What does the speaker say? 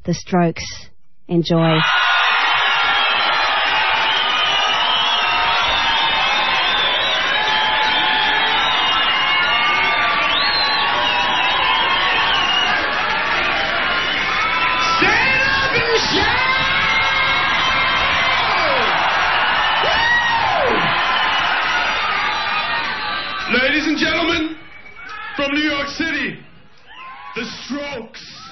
The Strokes. Enjoy. Ladies and gentlemen, from New York City, The Strokes.